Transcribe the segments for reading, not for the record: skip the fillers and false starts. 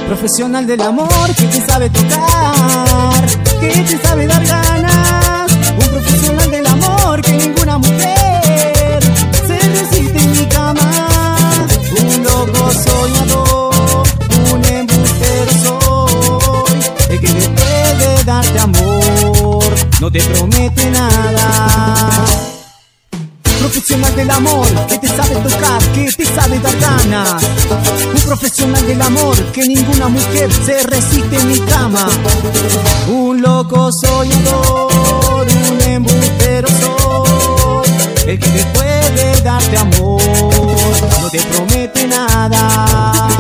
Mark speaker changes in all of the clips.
Speaker 1: Profesional del amor que te sabe tocar, que te sabe dar ganas. Un profesional del amor que ninguna mujer se resiste en mi cama. Un loco soñador, un embustero soy, el que después de darte amor no te promete nada. Profesional del amor que te sabe tocar, que te sabe dar ganas. Un profesional del amor que ninguna mujer se resiste en mi cama. Un loco soñador, un embustero soy, el que después de darte amor no te promete nada.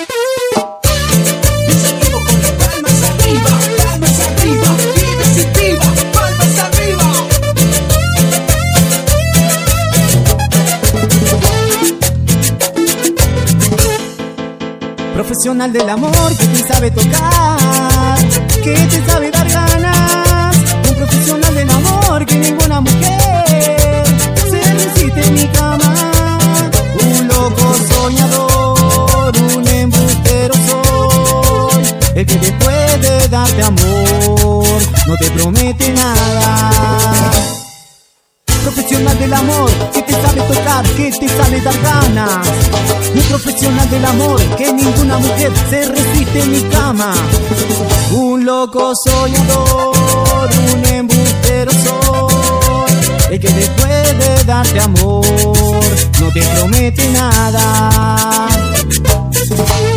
Speaker 1: Profesional del amor que te sabe tocar, que te sabe dar ganas. Un profesional del amor que ninguna mujer se resiste en mi cama. Un loco soñador, un embustero soy, el que después de darte amor no te promete nada. Profesional del amor que te sabe tocar, que te sabe dar ganas. Un profesional del amor que ninguna mujer se resiste en mi cama. Un loco soñador, un embustero soy, el que después de darte amor no te promete nada.